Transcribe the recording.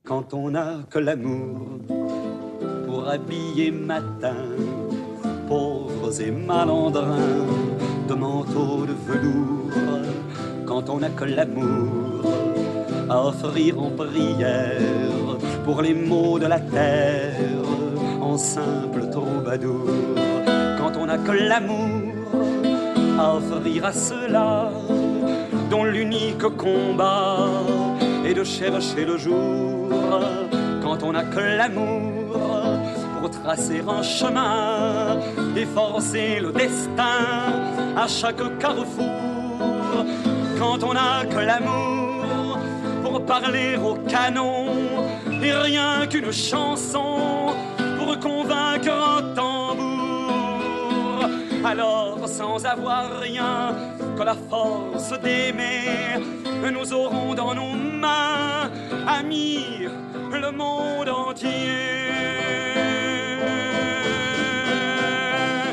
quand on n'a que l'amour pour habiller matin, pauvres et malandrins de manteaux de velours, quand on n'a que l'amour à offrir en prière pour les maux de la terre, en simple troubadour, quand on n'a que l'amour à offrir à ceux-là dont l'unique combat est de chercher le jour, quand on n'a que l'amour pour tracer un chemin et forcer le destin à chaque carrefour, quand on n'a que l'amour pour parler au canon et rien qu'une chanson pour convaincre un tambour, alors sans avoir rien que la force d'aimer, nous aurons dans nos mains, amis, le monde